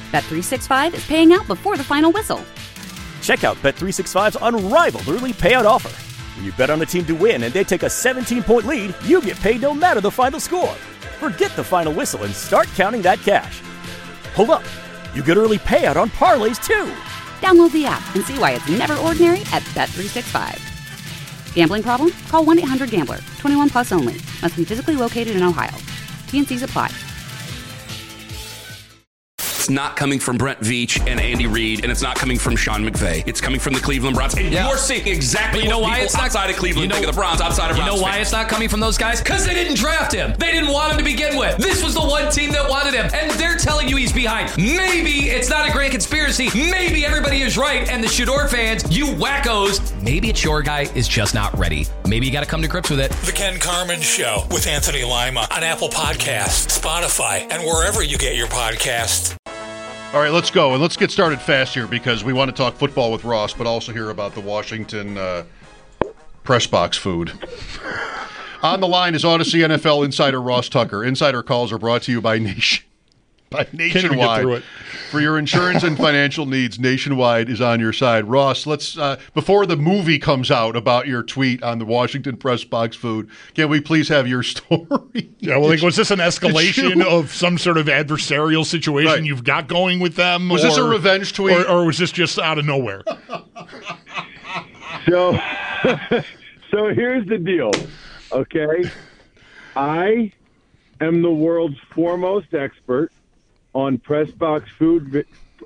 Bet365 is paying out before the final whistle. Check out Bet365's unrivaled early payout offer. When you bet on a team to win and they take a 17-point lead, you get paid no matter the final score. Forget the final whistle and start counting that cash. Hold up. You get early payout on parlays, too. Download the app and see why it's never ordinary at Bet365. Gambling problem? Call 1-800-GAMBLER. 21 plus only. Must be physically located in Ohio. T&Cs apply. It's not coming from Brent Veach and Andy Reid, and it's not coming from Sean McVay. It's coming from the Cleveland Browns. And you're seeing exactly what people outside of Cleveland think of the Browns, outside of Browns. You know why it's not coming from those guys? Because they didn't draft him. They didn't want him to begin with. This was the one team that wanted him, and they're telling you he's behind. Maybe it's not a grand conspiracy. Maybe everybody is right, and the Shador fans, you wackos, maybe it's your guy is just not ready. Maybe you got to come to grips with it. The Ken Carman Show with Anthony Lima on Apple Podcasts, Spotify, and wherever you get your podcasts. All right, let's go, and let's get started fast here because we want to talk football with Ross, but also hear about the Washington press box food. On the line is Odyssey NFL insider Ross Tucker. Insider calls are brought to you by Nationwide. For your insurance and financial needs, Nationwide is on your side. Ross, let's before the movie comes out about your tweet on the Washington press box food, can we please have your story? Yeah, well, was this an escalation of some sort of adversarial situation you've got going with them? Was this a revenge tweet? Or was this just out of nowhere? So here's the deal, okay? I am the world's foremost expert on press box food,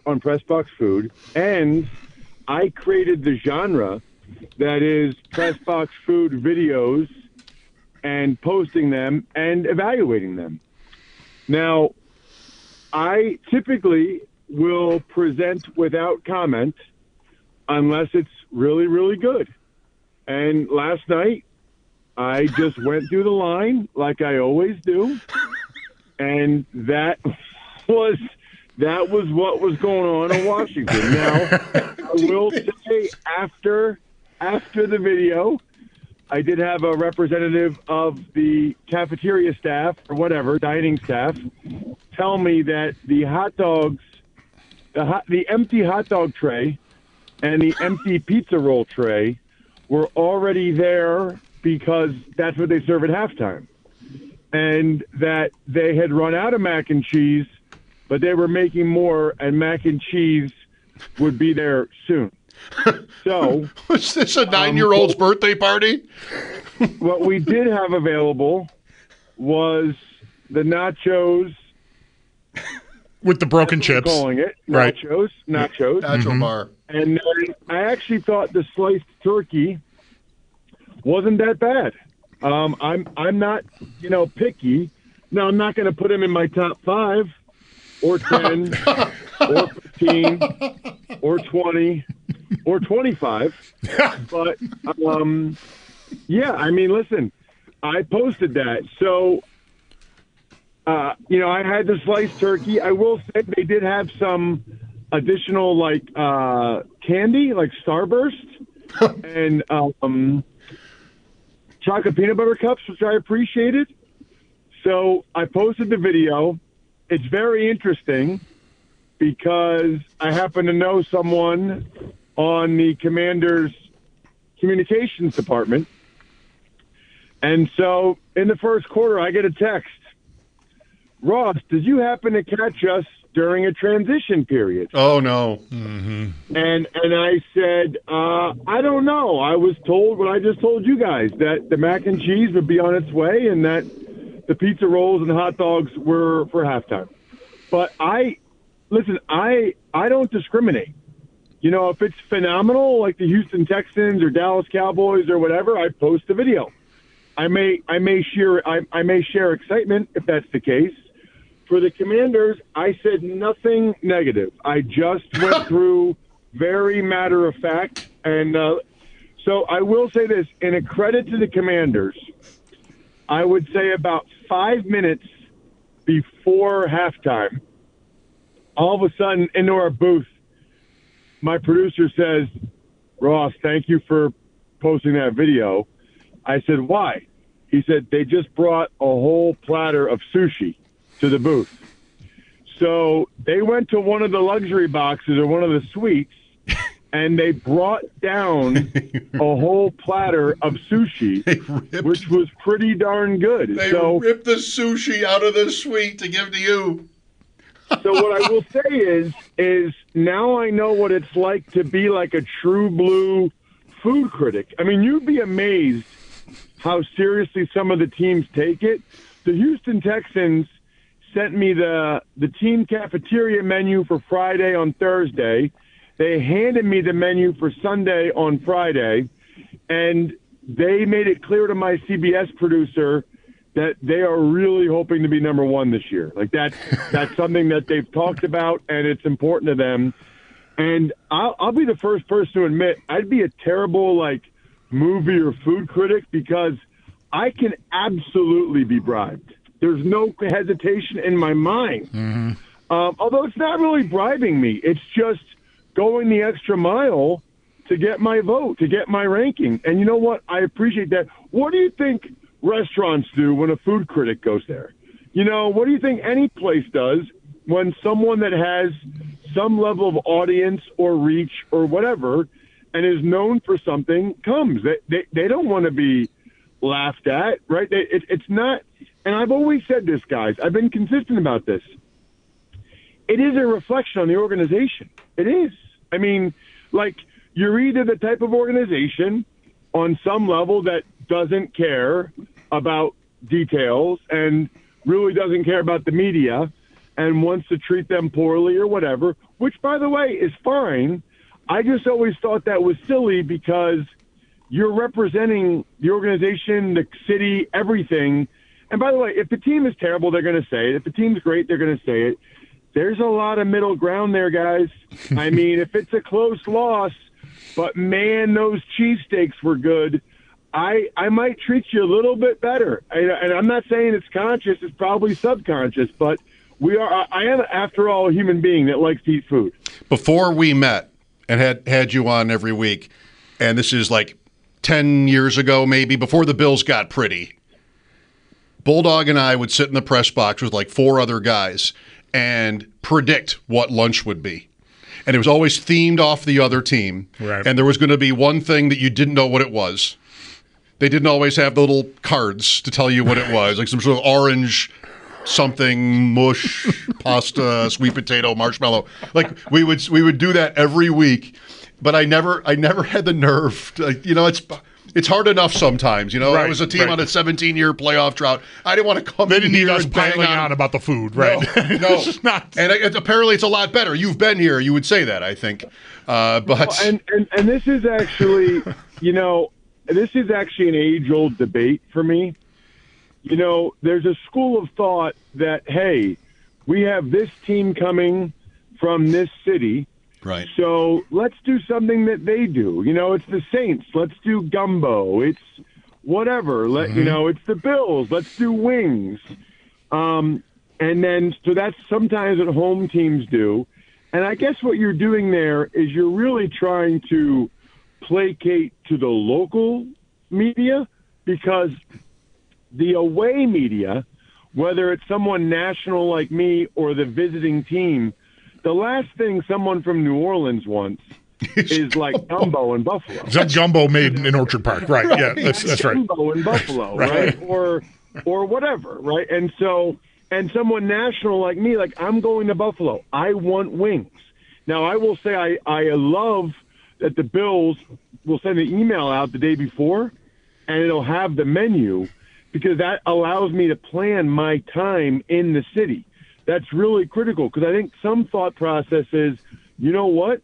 and I created the genre that is press box food videos and posting them and evaluating them. Now, I typically will present without comment unless it's really, really good. And last night, I just went through the line like I always do, and that was what was going on in Washington. Now, I will say after the video, I did have a representative of the cafeteria staff or whatever, dining staff, tell me that the hot dogs, the empty hot dog tray and the empty pizza roll tray were already there because that's what they serve at halftime. And that they had run out of mac and cheese, but they were making more, and mac and cheese would be there soon. So, was this a 9-year-old's birthday party? What we did have available was the nachos with the broken chips. Calling it nachos, nacho bar. And I actually thought the sliced turkey wasn't that bad. I'm not, picky. Now, I'm not going to put him in my top 5 or 10 or 15 or 20 or 25. But, listen, I posted that. So, I had the sliced turkey. I will say they did have some additional, candy, like Starburst and chocolate peanut butter cups, which I appreciated. So I posted the video. It's very interesting because I happen to know someone on the Commander's communications department. And so in the first quarter, I get a text. Ross, did you happen to catch us during a transition period? Oh, no. Mm-hmm. And I said, I don't know. I was told what I just told you guys, that the mac and cheese would be on its way and that the pizza rolls and hot dogs were for halftime. But I don't discriminate. If it's phenomenal, like the Houston Texans or Dallas Cowboys or whatever, I post a video. I may share excitement if that's the case. For the Commanders, I said nothing negative. I just went through very matter of fact. And so I will say this, in a credit to the Commanders, I would say about 5 minutes before halftime, all of a sudden into our booth, my producer says, Ross, thank you for posting that video. I said, why? He said, they just brought a whole platter of sushi to the booth. So they went to one of the luxury boxes or one of the suites, and they brought down a whole platter of sushi, which was pretty darn good. They ripped the sushi out of the suite to give to you. So what I will say is now I know what it's like to be like a true blue food critic. I mean, you'd be amazed how seriously some of the teams take it. The Houston Texans sent me the team cafeteria menu for Friday on Thursday. They handed me the menu for Sunday on Friday, and they made it clear to my CBS producer that they are really hoping to be number one this year. Like that's something that they've talked about, and it's important to them. And I'll be the first person to admit I'd be a terrible movie or food critic because I can absolutely be bribed. There's no hesitation in my mind. Mm-hmm. Although it's not really bribing me. It's just going the extra mile to get my vote, to get my ranking. And you know what? I appreciate that. What do you think restaurants do when a food critic goes there? What do you think any place does when someone that has some level of audience or reach or whatever and is known for something comes? They don't want to be laughed at, right? It's not, and I've always said this, guys. I've been consistent about this. It is a reflection on the organization. It is. I mean, you're either the type of organization on some level that doesn't care about details and really doesn't care about the media and wants to treat them poorly or whatever, which, by the way, is fine. I just always thought that was silly because you're representing the organization, the city, everything. And by the way, if the team is terrible, they're going to say it. If the team's great, they're going to say it. There's a lot of middle ground there, guys. I mean, if it's a close loss, but man, those cheesesteaks were good, I might treat you a little bit better. And I'm not saying it's conscious, it's probably subconscious, but I am, after all, a human being that likes to eat food. Before we met and had you on every week, and this is 10 years ago maybe, before the Bills got pretty, Bulldog and I would sit in the press box with 4 other guys and predict what lunch would be. And it was always themed off the other team. Right. And there was going to be one thing that you didn't know what it was. They didn't always have the little cards to tell you what it was, some sort of orange something, mush, pasta, sweet potato, marshmallow. We would do that every week, but I never had the nerve to, it's hard enough sometimes, Right, it was a team on a 17-year playoff drought. I didn't want to come in here and bang on about the food, right? No. And apparently it's a lot better. You've been here. You would say that, I think. But and this is actually, this is actually an age-old debate for me. There's a school of thought that, hey, we have this team coming from this city. Right. So let's do something that they do. It's the Saints. Let's do gumbo. It's whatever. It's the Bills. Let's do wings. And then, so that's sometimes what home teams do. And I guess what you're doing there is you're really trying to placate to the local media, because the away media, whether it's someone national like me or the visiting team, the last thing someone from New Orleans wants is gumbo in Buffalo. It's gumbo made in Orchard Park, right? Yeah, that's right. Gumbo in Buffalo, right? Or whatever, right? And so, and someone national like me, I'm going to Buffalo. I want wings. Now, I will say I love that the Bills will send an email out the day before, and it'll have the menu, because that allows me to plan my time in the city. That's really critical, because I think some thought process is, you know what?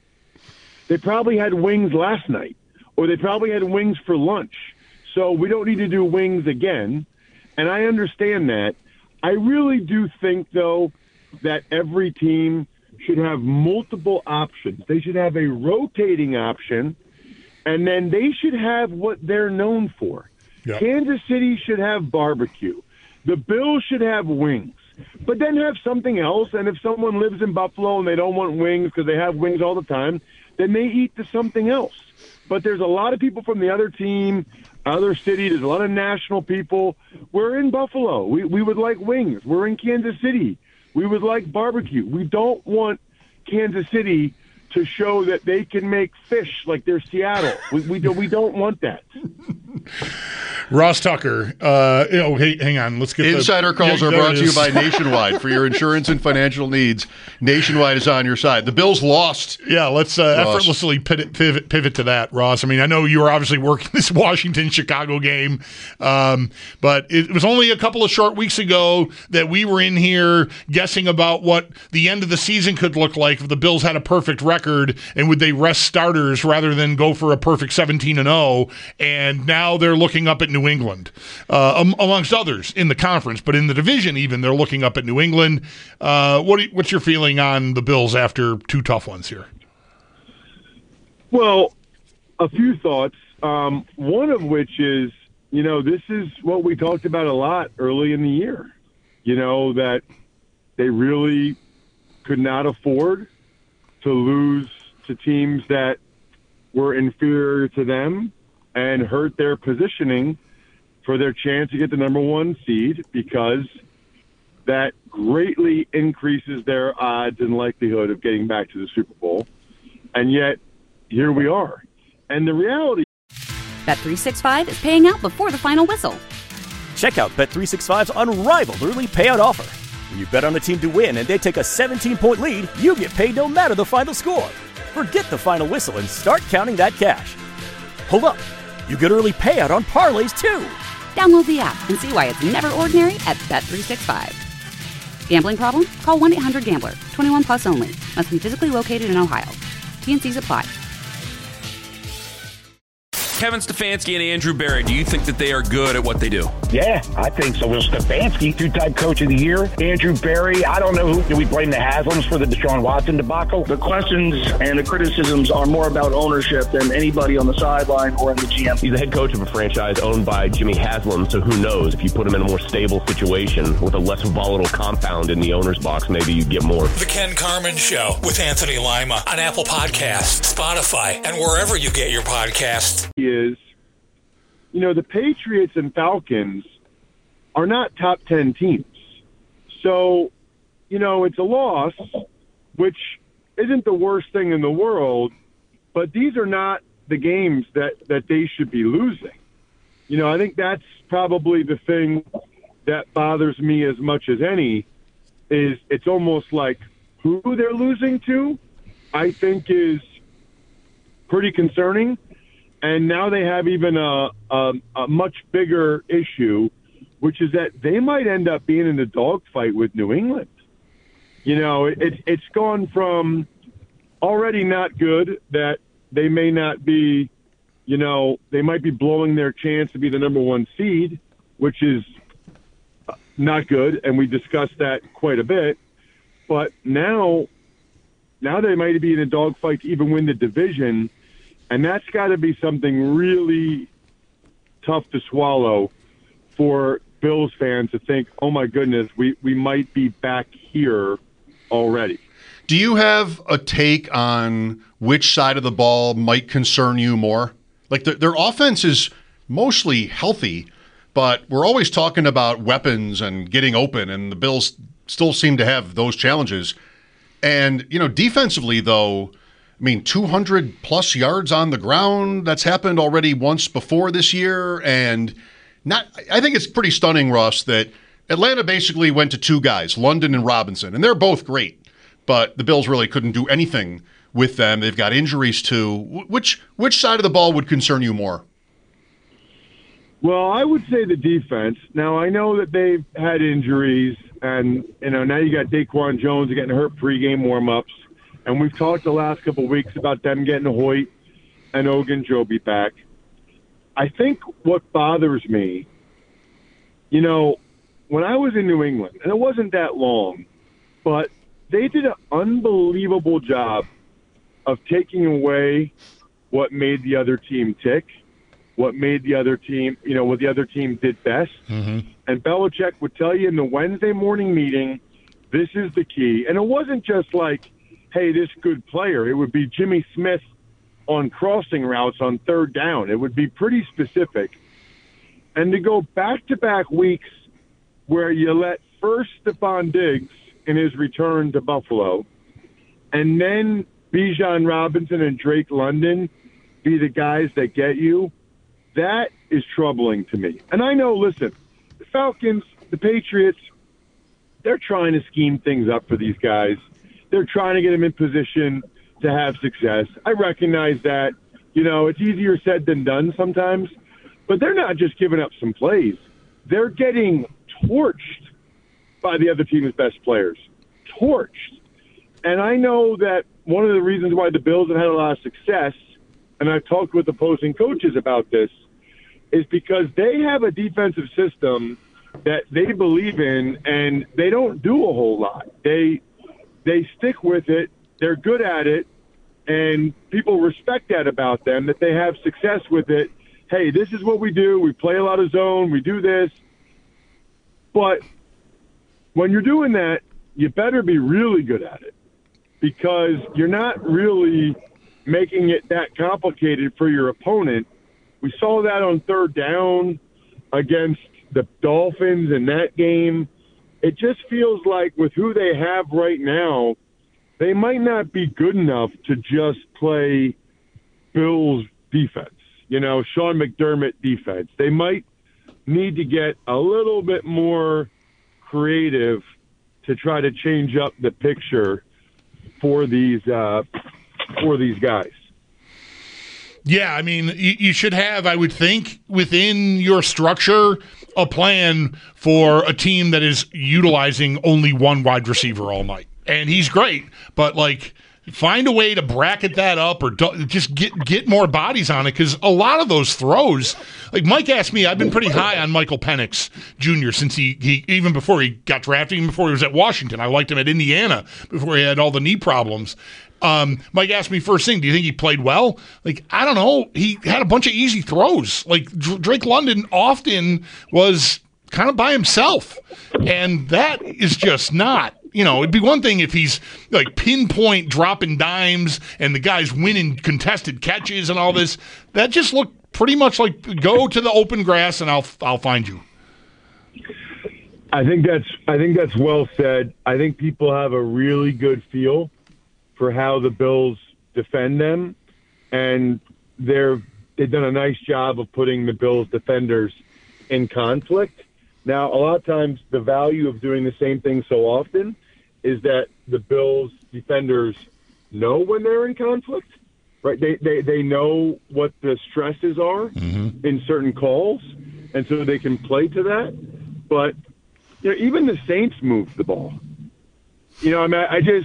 They probably had wings last night, or they probably had wings for lunch, so we don't need to do wings again. And I understand that. I really do think, though, that every team should have multiple options. They should have a rotating option, and then they should have what they're known for. Yep. Kansas City should have barbecue. The Bills should have wings. But then have something else, and if someone lives in Buffalo and they don't want wings because they have wings all the time, then they eat to something else. But there's a lot of people from the other team, other city. There's a lot of national people. We're in Buffalo. We would like wings. We're in Kansas City. We would like barbecue. We don't want Kansas City to show that they can make fish like they're Seattle. We don't want that. Ross Tucker. Hey, hang on. Let's get Insider calls are brought to you by Nationwide. For your insurance and financial needs, Nationwide is on your side. The Bills lost. Yeah, let's effortlessly pivot to that, Ross. I mean, I know you were obviously working this Washington-Chicago game, but it was only a couple of short weeks ago that we were in here guessing about what the end of the season could look like if the Bills had a perfect record, and would they rest starters rather than go for a perfect 17-0, and now they're looking up at New England, amongst others in the conference, but in the division even, they're looking up at New England. What's your feeling on the Bills after two tough ones here? Well, a few thoughts. One of which is, this is what we talked about a lot early in the year, that they really could not afford to lose to teams that were inferior to them and hurt their positioning for their chance to get the number one seed, because that greatly increases their odds and likelihood of getting back to the Super Bowl. And yet, here we are. And the reality... Bet365 is paying out before the final whistle. Check out Bet365's unrivaled early payout offer. When you bet on a team to win and they take a 17-point lead, you get paid no matter the final score. Forget the final whistle and start counting that cash. Hold up. You get early payout on parlays, too. Download the app and see why it's never ordinary at Bet365. Gambling problem? Call 1-800-GAMBLER. 21 plus only. Must be physically located in Ohio. T&Cs apply. Kevin Stefanski and Andrew Berry, do you think that they are good at what they do? Yeah, I think so. Well, Stefanski, two-time coach of the year. Andrew Berry, I don't know who. Do we blame the Haslams for the Deshaun Watson debacle? The questions and the criticisms are more about ownership than anybody on the sideline or in the GM. He's the head coach of a franchise owned by Jimmy Haslam, so who knows? If you put him in a more stable situation with a less volatile compound in the owner's box, maybe you'd get more. The Ken Carman Show with Anthony Lima on Apple Podcasts, Spotify, and wherever you get your podcasts. Is, the Patriots and Falcons are not top 10 teams. So, it's a loss, which isn't the worst thing in the world, but these are not the games that they should be losing. I think that's probably the thing that bothers me as much as any, is it's almost like who they're losing to, I think is pretty concerning. And now they have even a much bigger issue, which is that they might end up being in a dogfight with New England. It's gone from already not good that they may not be, they might be blowing their chance to be the number one seed, which is not good, and we discussed that quite a bit. But now they might be in a dogfight to even win the division. And that's got to be something really tough to swallow for Bills fans to think, oh, my goodness, we might be back here already. Do you have a take on which side of the ball might concern you more? Like their offense is mostly healthy, but we're always talking about weapons and getting open, and the Bills still seem to have those challenges. And, defensively, though, 200-plus yards on the ground. That's happened already once before this year. And I think it's pretty stunning, Ross, that Atlanta basically went to two guys, London and Robinson, and they're both great. But the Bills really couldn't do anything with them. They've got injuries, too. Which side of the ball would concern you more? Well, I would say the defense. Now, I know that they've had injuries, and, now you got Daquan Jones getting hurt pregame warm-ups. And we've talked the last couple of weeks about them getting Hoyt and Ogunjobi back. I think what bothers me, when I was in New England, and it wasn't that long, but they did an unbelievable job of taking away what made the other team tick, what made the other team, what the other team did best. Mm-hmm. And Belichick would tell you in the Wednesday morning meeting, this is the key. And it wasn't just like, hey, this good player. It would be Jimmy Smith on crossing routes on third down. It would be pretty specific. And to go back-to-back weeks where you let first Stephon Diggs in his return to Buffalo, and then Bijan Robinson and Drake London be the guys that get you, that is troubling to me. And I know, listen, the Falcons, the Patriots, they're trying to scheme things up for these guys. They're trying to get them in position to have success. I recognize that. You know, it's easier said than done sometimes. But they're not just giving up some plays. They're getting torched by the other team's best players. Torched. And I know that one of the reasons why the Bills have had a lot of success, and I've talked with opposing coaches about this, is because they have a defensive system that they believe in, and they don't do a whole lot. They stick with it. They're good at it, and people respect that about them, that they have success with it. Hey, this is what we do. We play a lot of zone. We do this. But when you're doing that, you better be really good at it, because you're not really making it that complicated for your opponent. We saw that on third down against the Dolphins in that game. It just feels like with who they have right now, they might not be good enough to just play Bills defense, you know, Sean McDermott defense. They might need to get a little bit more creative to try to change up the picture for these guys. Yeah, I mean, you should have, I would think, within your structure, a plan for a team that is utilizing only one wide receiver all night. And he's great, but, like, find a way to bracket that up or just get more bodies on it, because a lot of those throws, like Mike asked me, I've been pretty high on Michael Penix Jr. since he even before he got drafted, even before he was at Washington. I liked him at Indiana before he had all the knee problems. Mike asked me first thing, do you think he played well? Like, I don't know. He had a bunch of easy throws. Like, Drake London often was kind of by himself, and that is just not. You know, it'd be one thing if he's like pinpoint dropping dimes and the guy's winning contested catches and all this. That just looked pretty much like go to the open grass and I'll find you. I think that's well said. I think people have a really good feel for how the Bills defend them, and they've done a nice job of putting the Bills defenders in conflict. Now, a lot of times the value of doing the same thing so often is that the Bills defenders know when they're in conflict, right? They know what the stresses are in certain calls, and so they can play to that. But, you know, even the Saints moved the ball. You know, I mean,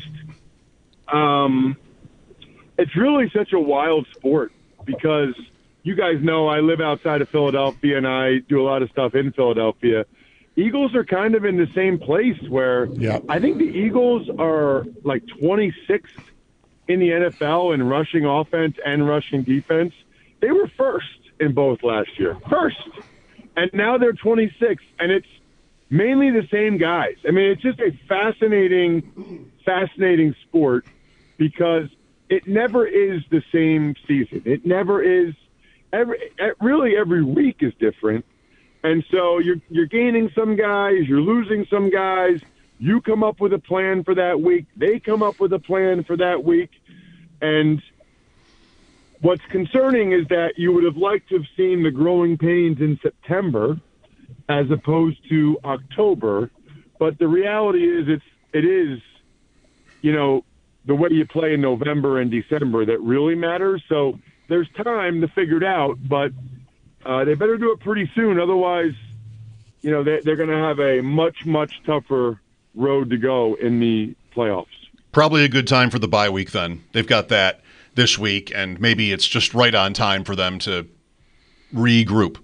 it's really such a wild sport, because you guys know I live outside of Philadelphia and I do a lot of stuff in Philadelphia. Eagles are kind of in the same place where I think the Eagles are like 26th in the NFL in rushing offense and rushing defense. They were first in both last year. First. And now they're 26th, and it's mainly the same guys. I mean, it's just a fascinating sport, because it never is the same season. It never is. Every week is different. And so you're gaining some guys, you're losing some guys. You come up with a plan for that week. They come up with a plan for that week. And what's concerning is that you would have liked to have seen the growing pains in September as opposed to October. But the reality is it is, you know, the way you play in November and December that really matters. So there's time to figure it out, but they better do it pretty soon. Otherwise, you know, they're going to have a much, much tougher road to go in the playoffs. Probably a good time for the bye week then. They've got that this week, and maybe it's just right on time for them to regroup.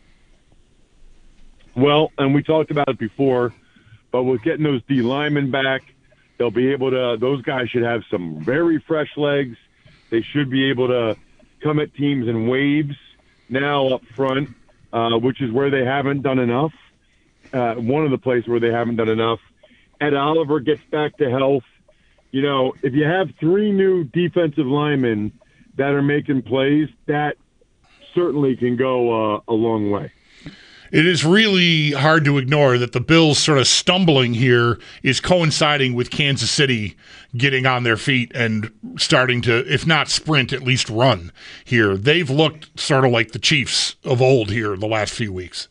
Well, and we talked about it before, but with getting those D linemen back, they'll be able to – those guys should have some very fresh legs. They should be able to come at teams in waves now up front, which is where they haven't done enough. One of the places where they haven't done enough. Ed Oliver gets back to health. You know, if you have three new defensive linemen that are making plays, that certainly can go a long way. It is really hard to ignore that the Bills sort of stumbling here is coinciding with Kansas City getting on their feet and starting to, if not sprint, at least run here. They've looked sort of like the Chiefs of old here the last few weeks.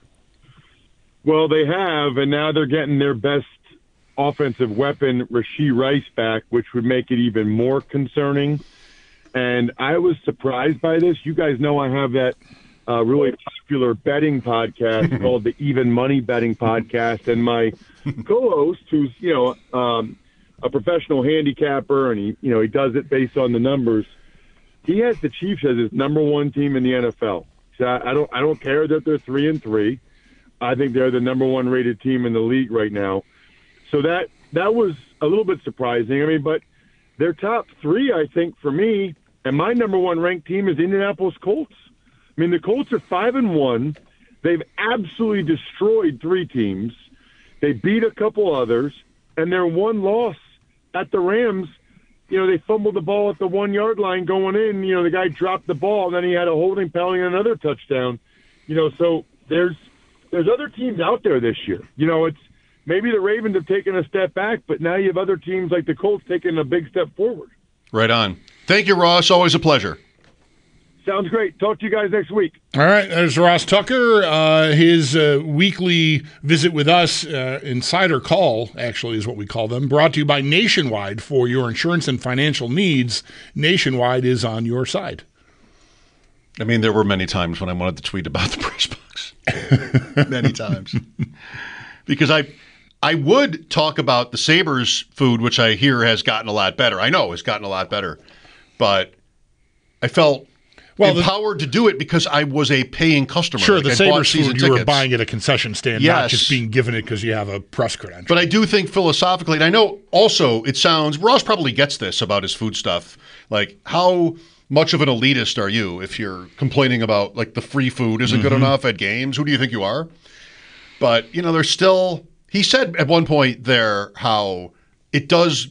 Well, they have, and now they're getting their best offensive weapon, Rashee Rice, back, which would make it even more concerning. And I was surprised by this. You guys know I have that really popular betting podcast called the Even Money Betting Podcast, and my co-host, who's a professional handicapper, and he does it based on the numbers. He has the Chiefs as his number one team in the NFL. So I don't care that they're 3-3. I think they're the number one rated team in the league right now. So that was a little bit surprising. I mean, but their top three, I think, for me, and my number one ranked team is Indianapolis Colts. I mean, the Colts are 5-1. They've absolutely destroyed three teams. They beat a couple others, and their one loss at the Rams, they fumbled the ball at the 1 yard line going in. The guy dropped the ball, and then he had a holding penalty and another touchdown. So there's other teams out there this year. It's maybe the Ravens have taken a step back, but now you have other teams like the Colts taking a big step forward. Right on. Thank you, Ross. Always a pleasure. Sounds great. Talk to you guys next week. All right, there's Ross Tucker. His weekly visit with us, Insider Call, actually, is what we call them, brought to you by Nationwide for your insurance and financial needs. Nationwide is on your side. I mean, there were many times when I wanted to tweet about the press box. Many times. Because I would talk about the Sabres food, which I hear has gotten a lot better. I know it's gotten a lot better. But I felt empowered to do it because I was a paying customer. Sure, like the I Sabres food tickets. you were buying at a concession stand, not just being given it because you have a press credential. But I do think philosophically, and I know also it sounds, Ross probably gets this about his food stuff, like how much of an elitist are you if you're complaining about like the free food isn't good enough at games? Who do you think you are? But, there's still, he said at one point there how it does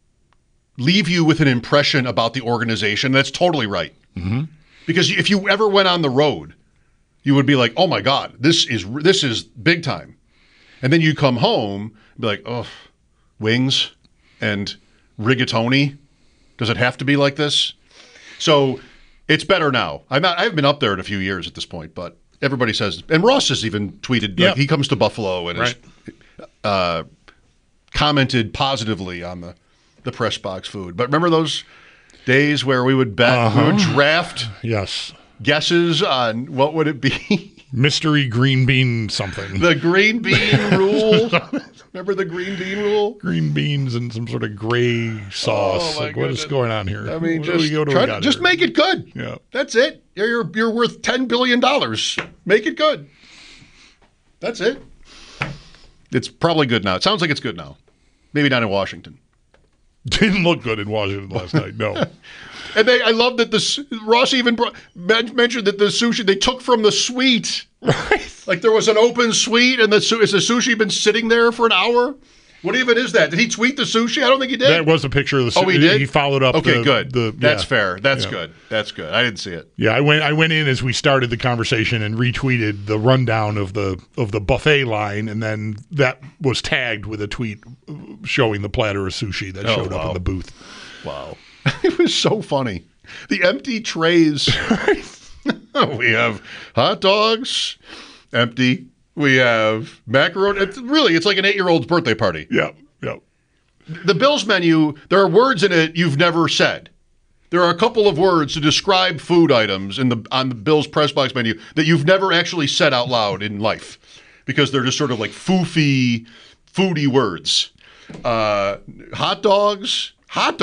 leave you with an impression about the organization. That's totally right. Mm-hmm. Because if you ever went on the road, you would be like, oh my God, this is big time. And then you come home and be like, oh, wings and rigatoni. Does it have to be like this? So it's better now. I haven't been up there in a few years at this point, but everybody says, and Ross has even tweeted, like, he comes to Buffalo and has commented positively on the press box food. But remember those days where we would bet, we would draft guesses on what would it be? Mystery green bean something. The green bean rule. Remember the green bean rule? Green beans and some sort of gray sauce. Oh, what is going on here? I mean, just make it good. Yeah. That's it. You're worth $10 billion. Make it good. That's it. It's probably good now. It sounds like it's good now. Maybe not in Washington. Didn't look good in Washington last night, no. And I love that Ross even mentioned that the sushi they took from the suite. Right. Like there was an open suite and has the sushi been sitting there for an hour? What even is that? Did he tweet the sushi? I don't think he did. That was a picture of the sushi. Oh, he did? He followed up. Okay, good. That's fair. That's good. That's good. I didn't see it. Yeah, I went in as we started the conversation and retweeted the rundown of the buffet line, and then that was tagged with a tweet showing the platter of sushi that showed up in the booth. Wow. It was so funny. The empty trays. We have hot dogs, empty. We have macaroni. It's like an 8-year-old's birthday party. Yeah. The Bills menu, there are words in it you've never said. There are a couple of words to describe food items on the Bills press box menu that you've never actually said out loud in life because they're just sort of like foodie words. Hot dogs.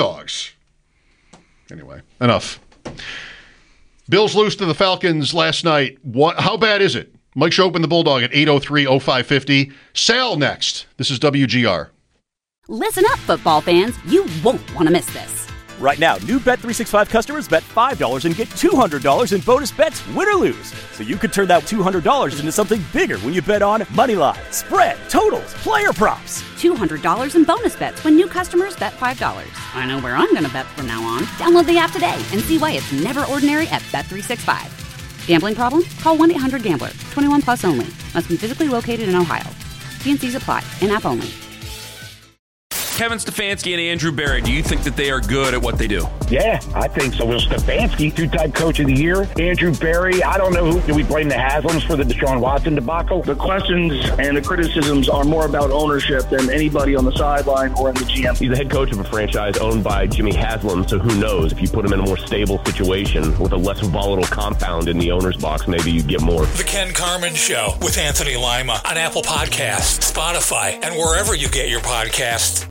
Anyway, enough. Bills lose to the Falcons last night. How bad is it? Mike Schopp and the Bulldog at 803-0550. Sal next. This is WGR. Listen up, football fans. You won't want to miss this. Right now, new Bet365 customers bet $5 and get $200 in bonus bets, win or lose. So you could turn that $200 into something bigger when you bet on moneyline, spread, totals, player props. $200 in bonus bets when new customers bet $5. I know where I'm going to bet from now on. Download the app today and see why it's never ordinary at Bet365. Gambling problem? Call 1-800-GAMBLER. 21 plus only. Must be physically located in Ohio. T&Cs apply. In-app only. Kevin Stefanski and Andrew Berry, do you think that they are good at what they do? Yeah, I think so. Will Stefanski, two-time coach of the year. Andrew Berry, I don't know who. Do we blame the Haslams for the Deshaun Watson debacle? The questions and the criticisms are more about ownership than anybody on the sideline or in the GM. He's the head coach of a franchise owned by Jimmy Haslam, so who knows? If you put him in a more stable situation with a less volatile compound in the owner's box, maybe you get more. The Ken Carman Show with Anthony Lima on Apple Podcasts, Spotify, and wherever you get your podcasts.